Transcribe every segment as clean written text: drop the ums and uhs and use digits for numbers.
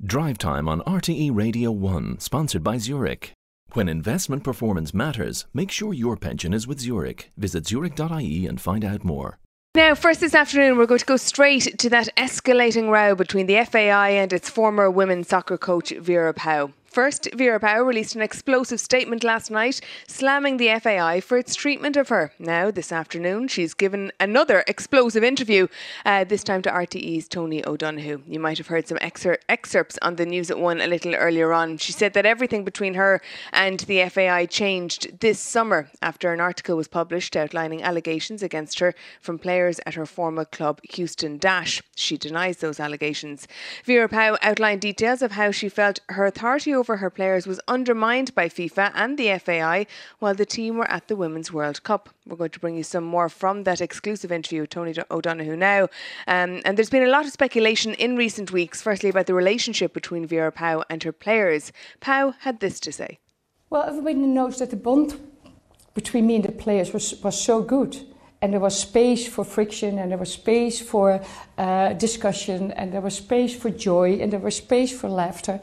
Drive Time on RTE Radio 1, sponsored by Zurich. When investment performance matters, make sure your pension is with Zurich. Visit zurich.ie and find out more. Now, first this afternoon, we're going to go straight to that escalating row between the FAI and its former women's soccer coach, Vera Pauw. First, Vera Pauw released an explosive statement last night, slamming the FAI for its treatment of her. Now, this afternoon, she's given another explosive interview, this time to RTE's Tony O'Donoghue. You might have heard some excerpts on the News at 1 a little earlier on. She said that everything between her and the FAI changed this summer after an article was published outlining allegations against her from players at her former club, Houston Dash. She denies those allegations. Vera Pauw outlined details of how she felt her authority over her players was undermined by FIFA and the FAI while the team were at the Women's World Cup. We're going to bring you some more from that exclusive interview with Tony O'Donoghue now. And there's been a lot of speculation in recent weeks, firstly about the relationship between Vera Pauw and her players. Pauw had this to say. Well, everybody knows that the bond between me and the players was so good. And there was space for friction, and there was space for discussion, and there was space for joy, and there was space for laughter.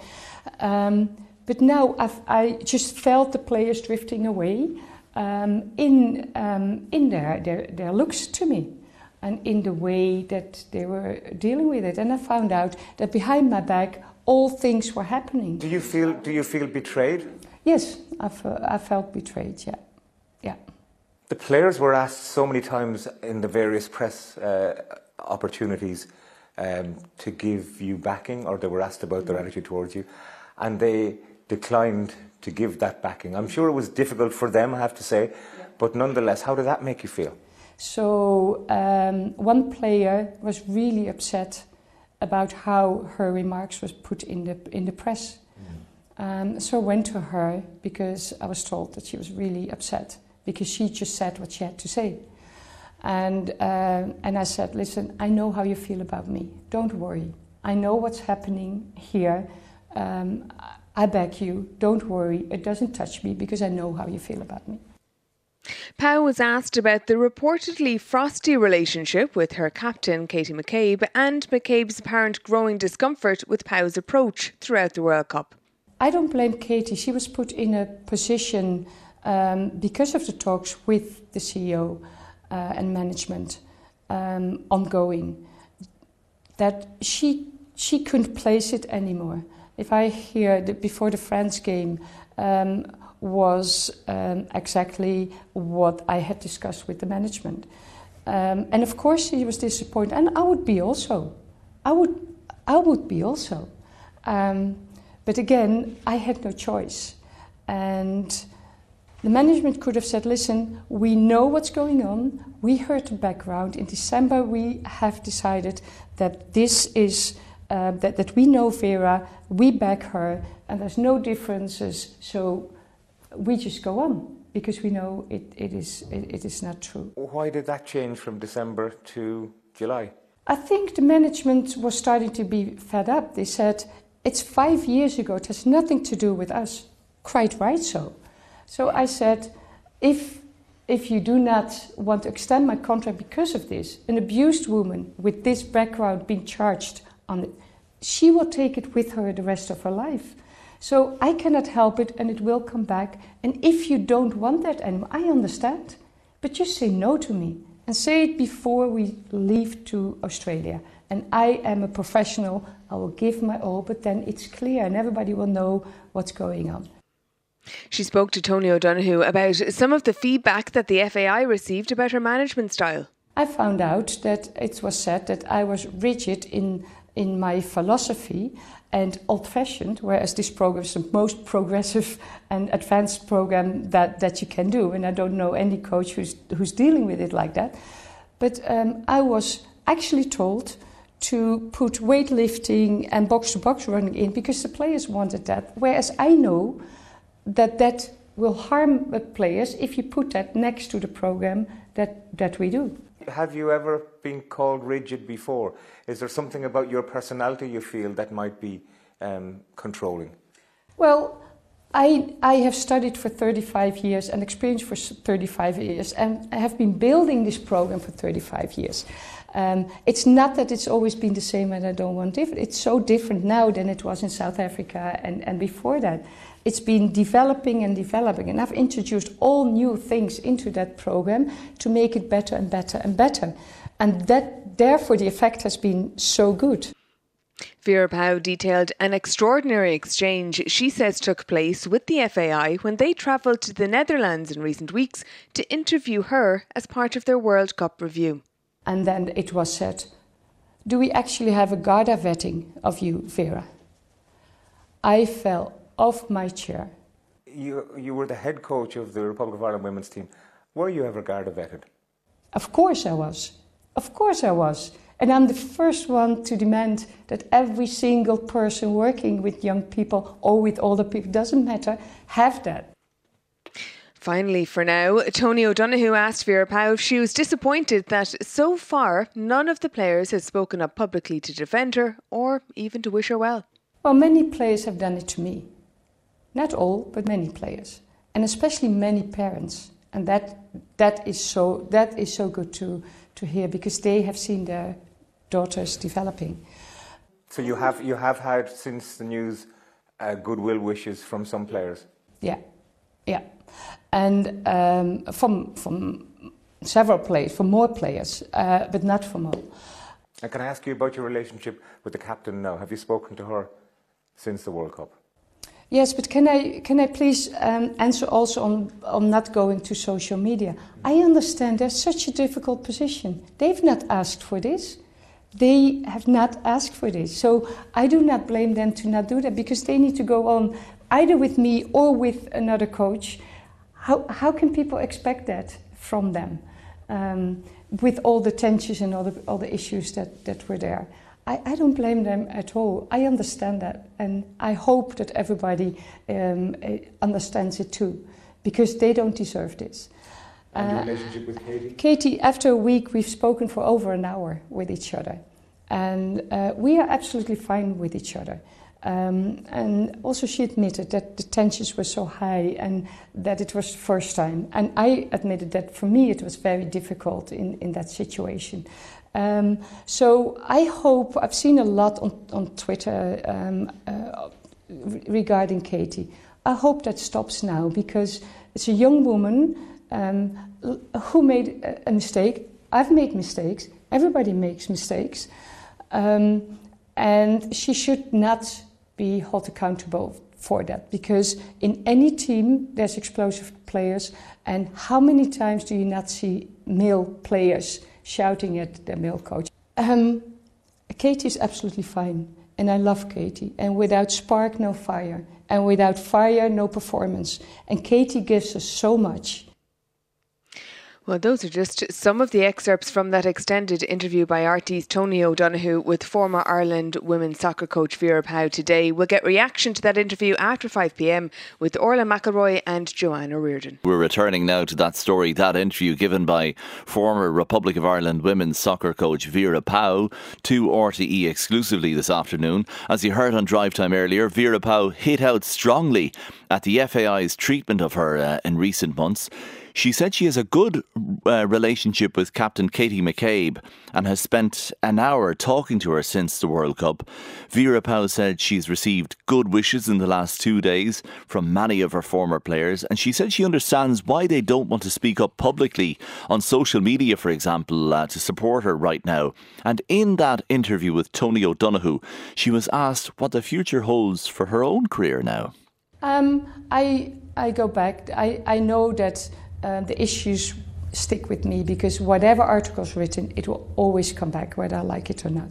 But now I just felt the players drifting away in their looks to me, and in the way that they were dealing with it. And I found out that behind my back, all things were happening. Do you feel betrayed? Yes, I felt betrayed. Yeah. The players were asked so many times in the various press opportunities to give you backing, or they were asked about their attitude towards you, and they declined to give that backing. I'm sure it was difficult for them, I have to say, but nonetheless, how did that make you feel? So one player was really upset about how her remarks was put in the press. So I went to her because I was told that she was really upset, because she just said what she had to say. And I said, listen, I know how you feel about me. Don't worry. I know what's happening here. I beg you, don't worry. It doesn't touch me because I know how you feel about me. Pauw was asked about the reportedly frosty relationship with her captain, Katie McCabe, and McCabe's apparent growing discomfort with Pauw's approach throughout the World Cup. I don't blame Katie. She was put in a position because of the talks with the CEO and management ongoing, that she couldn't place it anymore. If I hear that before the France game was exactly what I had discussed with the management, and of course she was disappointed, and I would be also. I would be also. But again, I had no choice, and the management could have said, listen, we know what's going on, we heard the background. In December we have decided that this is, that we know Vera, we back her, and there's no differences, so we just go on, because we know it is not true. Why did that change from December to July? I think the management was starting to be fed up. They said, it's 5 years ago, it has nothing to do with us. Quite right so. So I said, if you do not want to extend my contract because of this, an abused woman with this background being charged on it, she will take it with her the rest of her life. So I cannot help it, and it will come back. And if you don't want that anymore, I understand. But just say no to me, and say it before we leave to Australia. And I am a professional, I will give my all, but then it's clear and everybody will know what's going on. She spoke to Tony O'Donoghue about some of the feedback that the FAI received about her management style. I found out that it was said that I was rigid in my philosophy and old-fashioned, whereas this program is the most progressive and advanced program that you can do. And I don't know any coach who's dealing with it like that. But I was actually told to put weightlifting and box-to-box running in because the players wanted that, whereas I know that will harm the players if you put that next to the program that we do. Have you ever been called rigid before? Is there something about your personality you feel that might be controlling? Well, I have studied for 35 years and experienced for 35 years, and I have been building this program for 35 years. It's not that it's always been the same and I don't want different. It's so different now than it was in South Africa and before that. It's been developing and developing, and I've introduced all new things into that program to make it better and better and better. And that, therefore, the effect has been so good. Vera Pauw detailed an extraordinary exchange she says took place with the FAI when they travelled to the Netherlands in recent weeks to interview her as part of their World Cup review. And then it was said, do we actually have a Garda vetting of you, Vera? I fell off my chair. You were the head coach of the Republic of Ireland women's team. Were you ever Garda vetted? Of course I was. Of course I was. And I'm the first one to demand that every single person working with young people or with older people, doesn't matter, have that. Finally, for now, Tony O'Donoghue asked Vera Pauw if she was disappointed that so far none of the players has spoken up publicly to defend her or even to wish her well. Well, many players have done it to me. Not all, but many players. And especially many parents. And that is so good to hear, because they have seen their daughters developing. So you have had, since the news, goodwill wishes from some players? Yeah. And from several players, from more players, but not from all. And can I ask you about your relationship with the captain now? Have you spoken to her since the World Cup? Yes, but can I please answer also on not going to social media? I understand there's such a difficult position. They've not asked for this. They have not asked for this. So I do not blame them to not do that, because they need to go on either with me or with another coach. How can people expect that from them with all the tensions and all the issues that were there? I don't blame them at all. I understand that, and I hope that everybody understands it too, because they don't deserve this. And your relationship with Katie? Katie, after a week, we've spoken for over an hour with each other, and we are absolutely fine with each other. And also she admitted that the tensions were so high and that it was the first time. And I admitted that for me it was very difficult in that situation. So I hope, I've seen a lot on Twitter regarding Katie. I hope that stops now, because it's a young woman who made a mistake. I've made mistakes. Everybody makes mistakes. And she should not be held accountable for that, because in any team there's explosive players, and how many times do you not see male players shouting at their male coach? Katie is absolutely fine, and I love Katie, and without spark no fire, and without fire no performance, and Katie gives us so much. Well, those are just some of the excerpts from that extended interview by RT's Tony O'Donoghue with former Ireland women's soccer coach Vera Pauw today. We'll get reaction to that interview after 5 p.m. with Orla McElroy and Joanna Reardon. We're returning now to that story, that interview given by former Republic of Ireland women's soccer coach Vera Pauw to RTE exclusively this afternoon. As you heard on Drive Time earlier, Vera Pauw hit out strongly at the FAI's treatment of her in recent months. She said she has a good relationship with Captain Katie McCabe and has spent an hour talking to her since the World Cup. Vera Pauw said she's received good wishes in the last 2 days from many of her former players, and she said she understands why they don't want to speak up publicly on social media, for example, to support her right now. And in that interview with Tony O'Donoghue, she was asked what the future holds for her own career now. I go back. I know that the issues stick with me, because whatever article's written, it will always come back, whether I like it or not.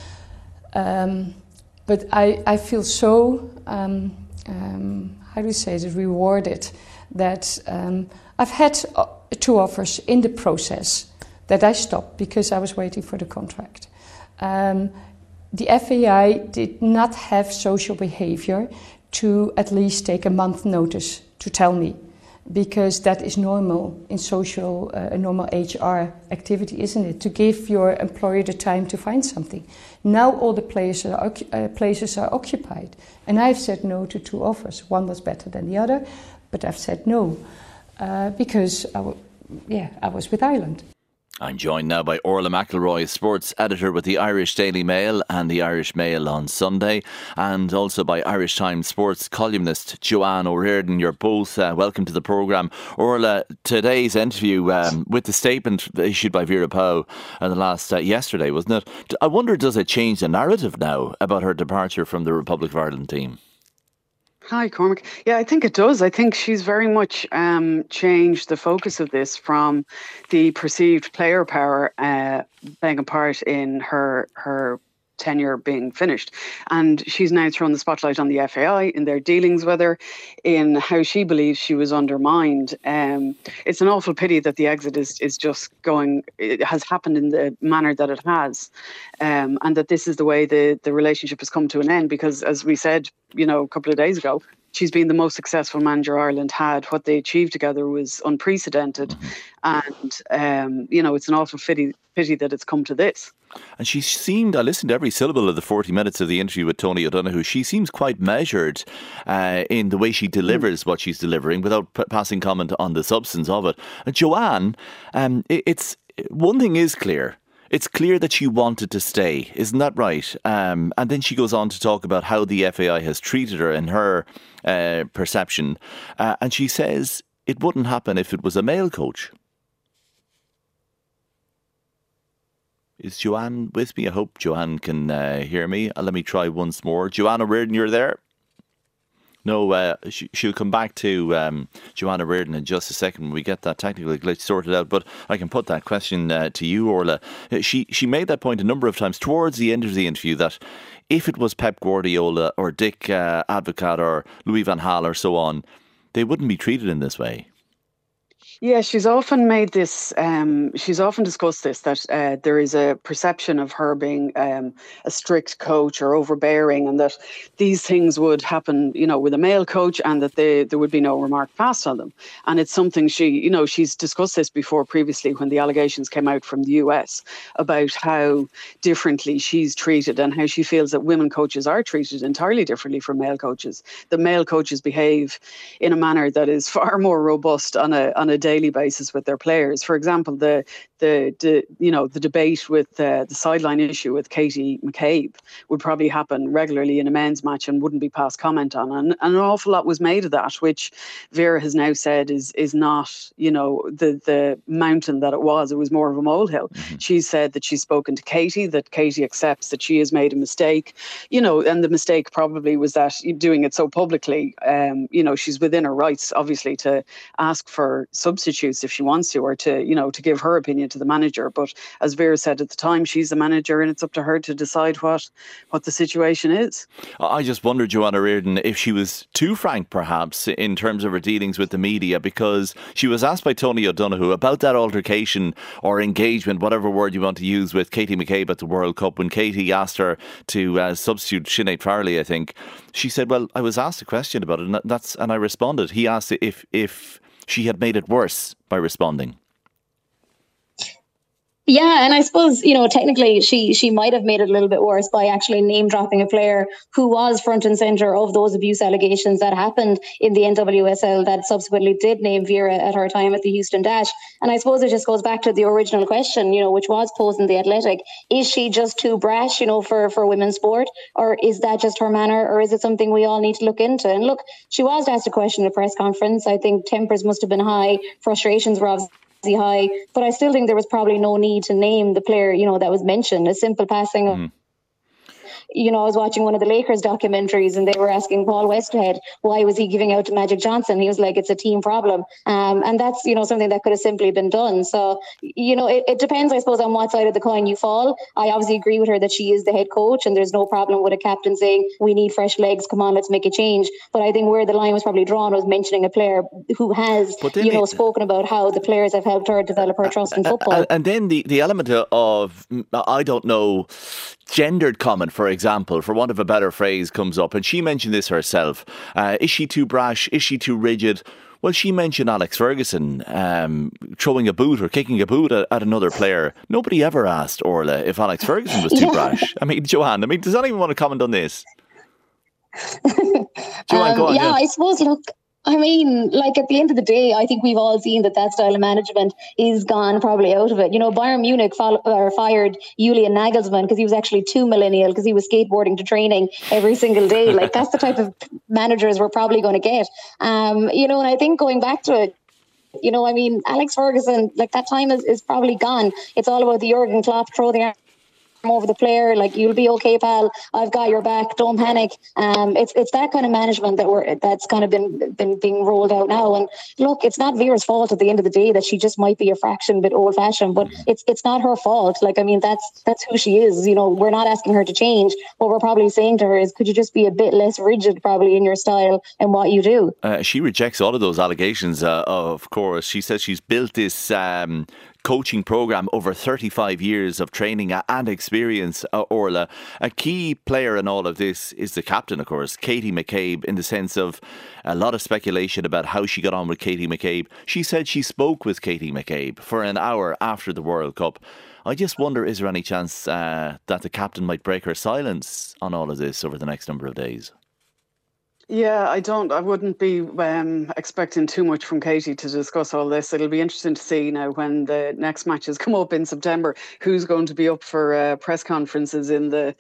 But I feel so, how do you say it, rewarded that I've had 2 offers in the process that I stopped because I was waiting for the contract. The FAI did not have social behaviour to at least take a month notice to tell me, because that is normal in social, a normal HR activity, isn't it? To give your employer the time to find something. Now all the places are occupied, and I've said no to 2 offers. One was better than the other, but I've said no because I was with Ireland. I'm joined now by Orla McElroy, sports editor with the Irish Daily Mail and the Irish Mail on Sunday, and also by Irish Times sports columnist Joanne O'Riordan. You're both welcome to the programme. Orla, today's interview with the statement issued by Vera Pauw yesterday, wasn't it? I wonder, does it change the narrative now about her departure from the Republic of Ireland team? Hi, Cormac. Yeah, I think it does. I think she's very much changed the focus of this from the perceived player power playing a part in her tenure being finished. And she's now thrown the spotlight on the FAI in their dealings with her, in how she believes she was undermined. It's an awful pity that the exit is just going, it has happened in the manner that it has, and that this is the way the relationship has come to an end, because as we said, a couple of days ago, she's been the most successful manager Ireland had. What they achieved together was unprecedented. And, it's an awful pity that it's come to this. And she seemed, I listened to every syllable of the 40 minutes of the interview with Tony O'Donoghue, she seems quite measured in the way she delivers what she's delivering without passing comment on the substance of it. And Joanne, it's one thing is clear. It's clear that she wanted to stay, isn't that right? And then she goes on to talk about how the FAI has treated her in her perception. And she says it wouldn't happen if it was a male coach. Is Joanne with me? I hope Joanne can hear me. Let me try once more. Joanne O'Riordan, you're there? No, she'll come back to Joanne O'Riordan in just a second when we get that technical glitch sorted out. But I can put that question to you, Orla. She made that point a number of times towards the end of the interview that if it was Pep Guardiola or Dick Advocaat or Louis van Gaal or so on, they wouldn't be treated in this way. Yeah, she's often made this, she's often discussed this, that there is a perception of her being a strict coach or overbearing, and that these things would happen, with a male coach, and that there would be no remark passed on them. And it's something she's discussed this before previously when the allegations came out from the US about how differently she's treated and how she feels that women coaches are treated entirely differently from male coaches. The male coaches behave in a manner that is far more robust on a daily basis with their players. For example, the debate with the sideline issue with Katie McCabe would probably happen regularly in a men's match and wouldn't be passed comment on. And an awful lot was made of that, which Vera has now said is not, the mountain that it was. It was more of a molehill. Mm-hmm. She said that she's spoken to Katie, that Katie accepts that she has made a mistake, and the mistake probably was that doing it so publicly, she's within her rights, obviously, to ask for substitutes if she wants to, or to give her opinion to the manager. But as Vera said at the time, she's the manager and it's up to her to decide what the situation is. I just wonder, Joanne O'Riordan, if she was too frank perhaps in terms of her dealings with the media, because she was asked by Tony O'Donoghue about that altercation or engagement, whatever word you want to use, with Katie McCabe at the World Cup, when Katie asked her to substitute Sinead Farrelly, I think. She said, well, I was asked a question about it and I responded. He asked if she had made it worse by responding. Yeah, and I suppose, technically she might have made it a little bit worse by actually name dropping a player who was front and centre of those abuse allegations that happened in the NWSL that subsequently did name Vera at her time at the Houston Dash. And I suppose it just goes back to the original question, which was posed in The Athletic. Is she just too brash, for women's sport? Or is that just her manner? Or is it something we all need to look into? And look, she was asked a question at a press conference. I think tempers must have been high. Frustrations were obviously high, but I still think there was probably no need to name the player, that was mentioned. A simple passing of I was watching one of the Lakers documentaries and they were asking Paul Westhead, why was he giving out to Magic Johnson? He was like, it's a team problem. And that's, something that could have simply been done. So, it depends, I suppose, on what side of the coin you fall. I obviously agree with her that she is the head coach and there's no problem with a captain saying, we need fresh legs, come on, let's make a change. But I think where the line was probably drawn was mentioning a player who has, spoken about how the players have helped her develop her trust in football. And then the element of, I don't know, gendered comment, for example, for want of a better phrase, comes up. And she mentioned this herself. Is she too brash? Is she too rigid? Well, she mentioned Alex Ferguson throwing a boot or kicking a boot at another player. Nobody ever asked Orla if Alex Ferguson was too brash. I mean, Joanne, does anyone want to comment on this? Joanne, go on. I suppose, look, I mean, like at the end of the day, I think we've all seen that style of management is gone probably out of it. Bayern Munich fired Julian Nagelsmann because he was actually too millennial, because he was skateboarding to training every single day. Like, that's the type of managers we're probably going to get. And I think going back to it, Alex Ferguson, like, that time is probably gone. It's all about the Jurgen Klopp, throw the arm over the player, like, you'll be okay, pal, I've got your back, don't panic. It's that kind of management that's kind of been being rolled out now. And look, it's not Vera's fault at the end of the day that she just might be a fraction bit old fashioned, but it's not her fault. Like, I mean, that's who she is. We're not asking her to change. What we're probably saying to her is, could you just be a bit less rigid probably in your style and what you do? She rejects all of those allegations, of course. She says she's built this coaching programme over 35 years of training and experience, Orla. A key player in all of this is the captain, of course, Katie McCabe, in the sense of a lot of speculation about how she got on with Katie McCabe. She said she spoke with Katie McCabe for an hour after the World Cup. I just wonder, is there any chance that the captain might break her silence on all of this over the next number of days? Yeah, I wouldn't be expecting too much from Katie to discuss all this. It'll be interesting to see now when the next matches come up in September, who's going to be up for press conferences in the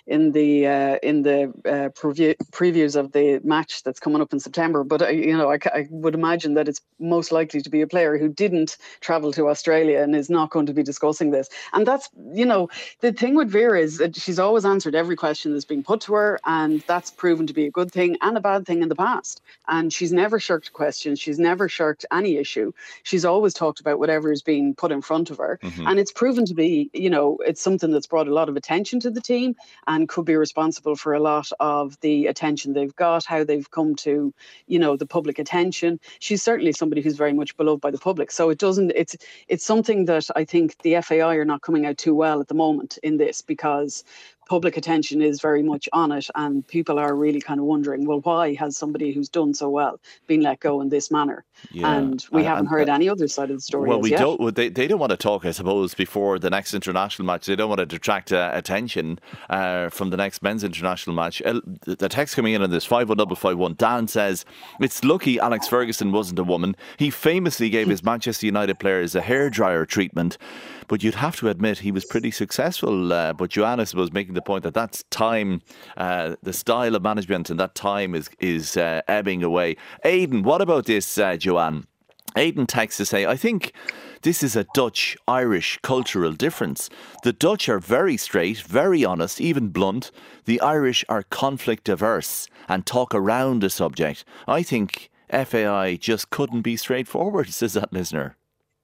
previews of the match that's coming up in September. But I would imagine that it's most likely to be a player who didn't travel to Australia and is not going to be discussing this. And that's, the thing with Vera is that she's always answered every question that's been put to her, and that's proven to be a good thing and a bad thing in the past. And she's never shirked questions. She's never shirked any issue. She's always talked about whatever is being put in front of her. Mm-hmm. And it's proven to be, it's something that's brought a lot of attention to the team and could be responsible for a lot of the attention they've got, how they've come to, the public attention. She's certainly somebody who's very much beloved by the public. So it's something that I think the FAI are not coming out too well at the moment in this, because public attention is very much on it, and people are really kind of wondering, well, why has somebody who's done so well been let go in this manner? Yeah. And we haven't heard any other side of the story. Well, they don't want to talk, I suppose, before the next international match. They don't want to detract attention from the next men's international match. The text coming in on this 51551, Dan says, it's lucky Alex Ferguson wasn't a woman. He famously gave his Manchester United players a hairdryer treatment, but you'd have to admit he was pretty successful. But Joanna was making the point that that's time, the style of management and that time is ebbing away. Aidan, what about this, Joanne? Aidan texts to say, I think this is a Dutch-Irish cultural difference. The Dutch are very straight, very honest, even blunt. The Irish are conflict averse and talk around a subject. I think FAI just couldn't be straightforward, says that listener.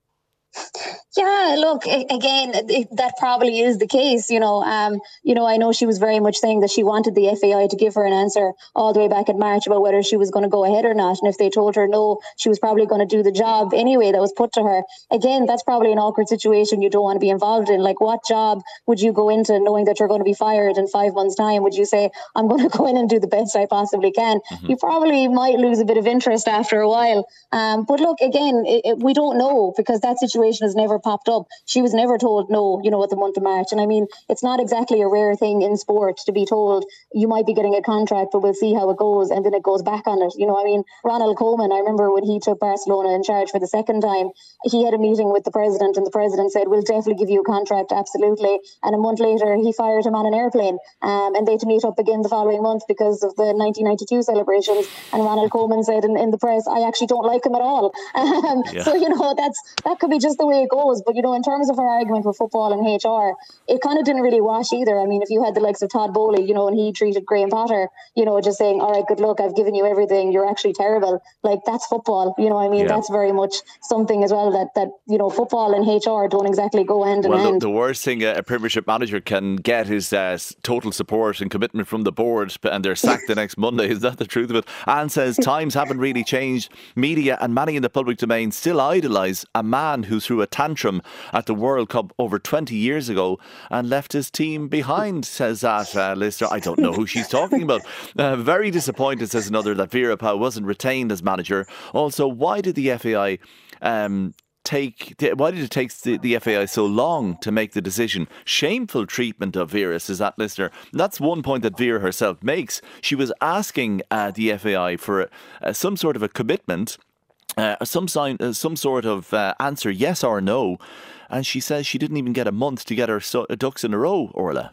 Yeah, look, again, that probably is the case. I know she was very much saying that she wanted the FAI to give her an answer all the way back in March about whether she was going to go ahead or not. And if they told her no, she was probably going to do the job anyway that was put to her. Again, that's probably an awkward situation you don't want to be involved in. Like, what job would you go into knowing that you're going to be fired in 5 months' time? Would you say, I'm going to go in and do the best I possibly can? Mm-hmm. You probably might lose a bit of interest after a while. But look, again, we don't know, because that situation has never popped up. She was never told no, at the month of March. And I mean, it's not exactly a rare thing in sport to be told you might be getting a contract, but we'll see how it goes, and then it goes back on it. Ronald Koeman, I remember when he took Barcelona in charge for the second time, he had a meeting with the president, and the president said, we'll definitely give you a contract, absolutely. And a month later, he fired him on an airplane, and they had to meet up again the following month because of the 1992 celebrations. And Ronald Koeman said in the press, I actually don't like him at all. So, that could be just the way it goes. But, in terms of her argument with football and HR, it kind of didn't really wash either. I mean, if you had the likes of Todd Bowley, and he treated Graham Potter, just saying, all right, good luck, I've given you everything, you're actually terrible. Like, that's football. That's very much something as well that football and HR don't exactly go hand in hand. The worst thing a Premiership manager can get is total support and commitment from the board, and they're sacked the next Monday. Is that the truth of it? Anne says, times haven't really changed. Media and many in the public domain still idolise a man who threw a tantrum at the World Cup over 20 years ago and left his team behind, says that listener. I don't know who she's talking about. Very disappointed, says another, that Vera Pauw wasn't retained as manager. Also, why did the FAI take the FAI so long to make the decision? Shameful treatment of Vera, says that listener. And that's one point that Vera herself makes. She was asking the FAI for some sort of a commitment, some sort of answer, yes or no. And she says she didn't even get a month to get her ducks in a row, Orla.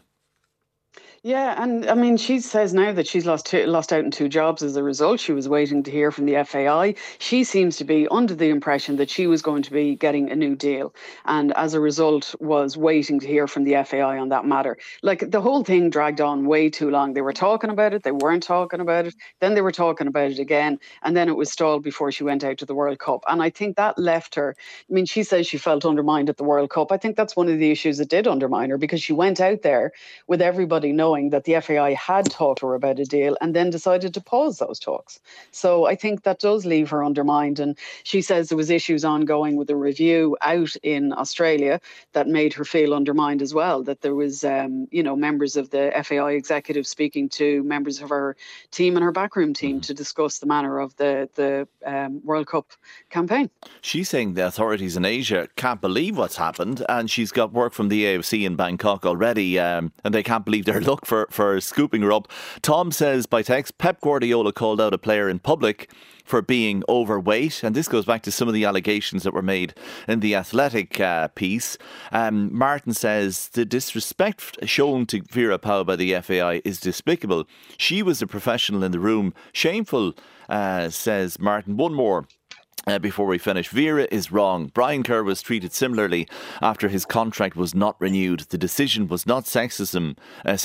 Yeah, and I mean, she says now that she's lost out in 2 jobs as a result. She was waiting to hear from the FAI. She seems to be under the impression that she was going to be getting a new deal, and as a result was waiting to hear from the FAI on that matter. Like, the whole thing dragged on way too long. They were talking about it, they weren't talking about it, then they were talking about it again, and then it was stalled before she went out to the World Cup. And I think that left her, I mean, she says she felt undermined at the World Cup. I think that's one of the issues that did undermine her, because she went out there with everybody knowing that the FAI had talked to her about a deal and then decided to pause those talks. So I think that does leave her undermined. And she says there was issues ongoing with the review out in Australia that made her feel undermined as well, that there was, members of the FAI executive speaking to members of her team and her backroom team to discuss the manner of the World Cup campaign. She's saying the authorities in Asia can't believe what's happened, and she's got work from the AFC in Bangkok already, and they can't believe their luck for scooping her up. Tom says by text, Pep Guardiola called out a player in public for being overweight, and this goes back to some of the allegations that were made in the Athletic piece. Martin says the disrespect shown to Vera Pauw by the FAI is despicable. She was a professional in the room. Shameful, says Martin. One more. Before we finish, Vera is wrong. Brian Kerr was treated similarly after his contract was not renewed. The decision was not sexism,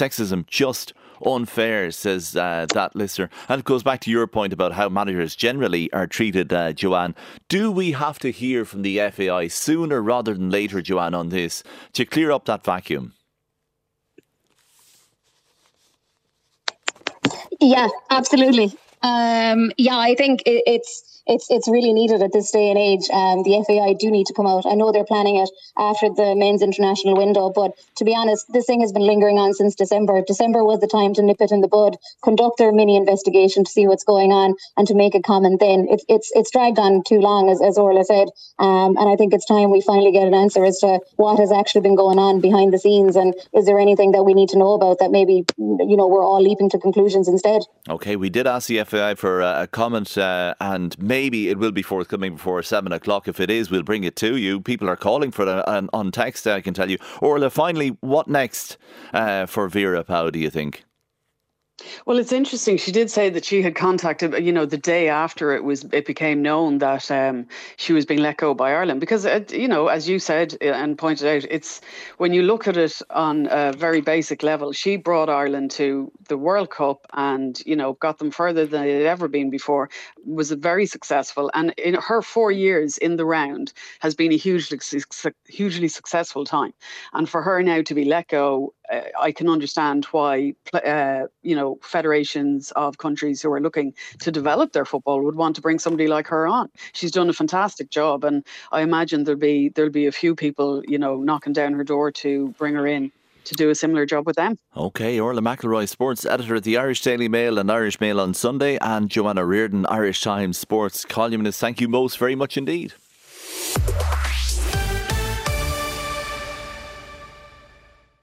just unfair, says that listener. And it goes back to your point about how managers generally are treated, Joanne. Do we have to hear from the FAI sooner rather than later, Joanne, on this to clear up that vacuum? Yeah, absolutely. I think it's really needed at this day and age. The FAI do need to come out. I know they're planning it after the men's international window, but to be honest, this thing has been lingering on since December. December was the time to nip it in the bud, conduct their mini investigation to see what's going on, and to make a comment then. It's dragged on too long, as Orla said, and I think it's time we finally get an answer as to what has actually been going on behind the scenes, and is there anything that we need to know about that maybe we're all leaping to conclusions instead. Okay, we did ask the FAI for a comment, and maybe it will be forthcoming before 7 o'clock. If it is, we'll bring it to you. People are calling for it on text, I can tell you. Orla, finally, what next for Vera Pauw, do you think? Well, it's interesting. She did say that she had contacted, the day after it became known that she was being let go by Ireland, because, as you said and pointed out, it's when you look at it on a very basic level, she brought Ireland to the World Cup and, got them further than it had ever been before, was very successful. And in her 4 years in the round has been a hugely successful time. And for her now to be let go, I can understand why, federations of countries who are looking to develop their football would want to bring somebody like her on. She's done a fantastic job, and I imagine there'll be a few people, knocking down her door to bring her in to do a similar job with them. OK, Orla McElroy, sports editor at the Irish Daily Mail and Irish Mail on Sunday, and Joanna Reardon, Irish Times sports columnist. Thank you most very much indeed.